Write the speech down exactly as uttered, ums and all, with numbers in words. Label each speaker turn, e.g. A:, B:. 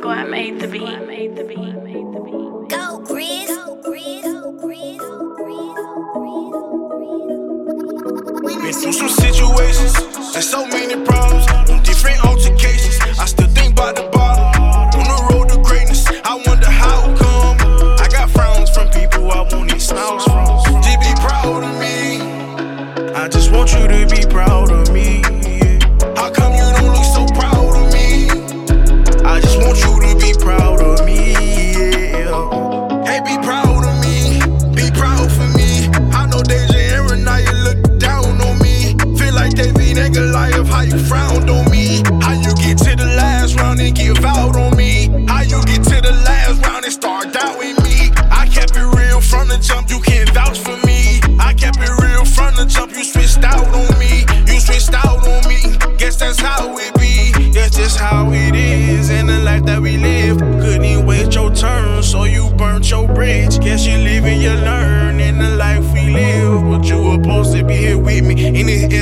A: Squad made the beat.
B: Go, Grizz.
C: Been through some situations and so many problems on different altercations. I still think about the bottom. On the road to greatness, I wonder how come I got frowns from people I won't need smiles from. Just be proud of me. I just want you to be proud of me. How come you don't look so proud of me? I just want you to be proud of me. Yeah. Hey, be proud of me. Be proud for me. I know Deja Aaron, now you look down on me. Feel like David and Goliath, how you frowned on me. How you get to the last round and give out on me. How you get to the last round and start doubting me. I kept it real from the jump, you can't vouch for me. I kept it real from the jump, you switched out on me. You switched out on me. Guess that's how it be. Guess that's how it is in the life that we live. Couldn't wait your turn, so you burnt your bridge. Guess you live and you learn in the life we live. But you were supposed to be here with me in the